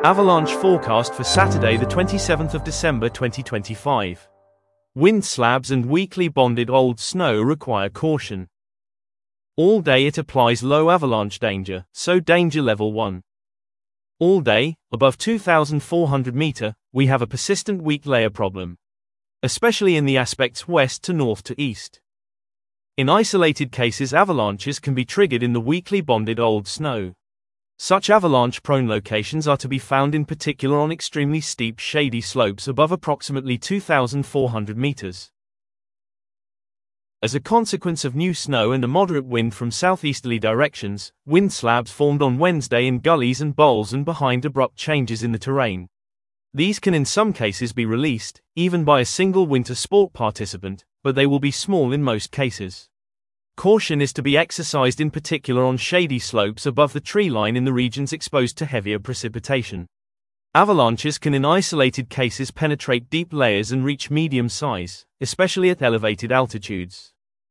Avalanche forecast for Saturday the 27th of December 2025. Wind slabs and weakly bonded old snow require caution. All day it applies low avalanche danger, so danger level 1. All day, above 2,400 meter, we have a persistent weak layer problem, especially in the aspects west to north to east. In isolated cases, avalanches can be triggered in the weakly bonded old snow. Such avalanche-prone locations are to be found in particular on extremely steep shady slopes above approximately 2,400 meters. As a consequence of new snow and a moderate wind from southeasterly directions, wind slabs formed on Wednesday in gullies and bowls and behind abrupt changes in the terrain. These can in some cases be released, even by a single winter sport participant, but they will be small in most cases. Caution is to be exercised in particular on shady slopes above the tree line in the regions exposed to heavier precipitation. Avalanches can in isolated cases penetrate deep layers and reach medium size, especially at elevated altitudes.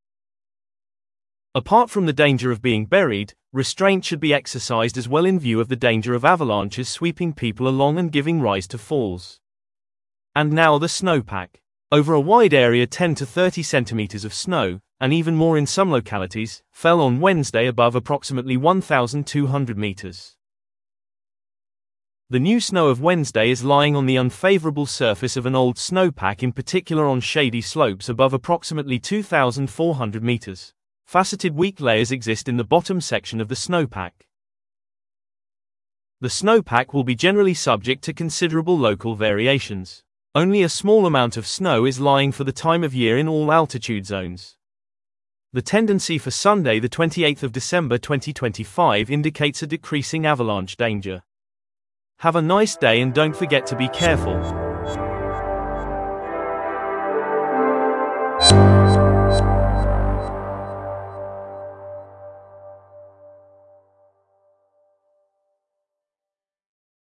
Apart from the danger of being buried, restraint should be exercised as well in view of the danger of avalanches sweeping people along and giving rise to falls. And now the snowpack. Over a wide area, 10 to 30 centimeters of snow, and even more in some localities, fell on Wednesday above approximately 1,200 meters. The new snow of Wednesday is lying on the unfavorable surface of an old snowpack, in particular on shady slopes above approximately 2,400 meters. Faceted weak layers exist in the bottom section of the snowpack. The snowpack will be generally subject to considerable local variations. Only a small amount of snow is lying for the time of year in all altitude zones. The tendency for Sunday the 28th of December 2025 indicates a decreasing avalanche danger. Have a nice day and don't forget to be careful.